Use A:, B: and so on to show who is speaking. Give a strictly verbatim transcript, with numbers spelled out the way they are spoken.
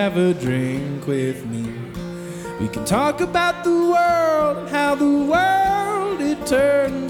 A: have a drink with me. We can talk about the world and how the world it turns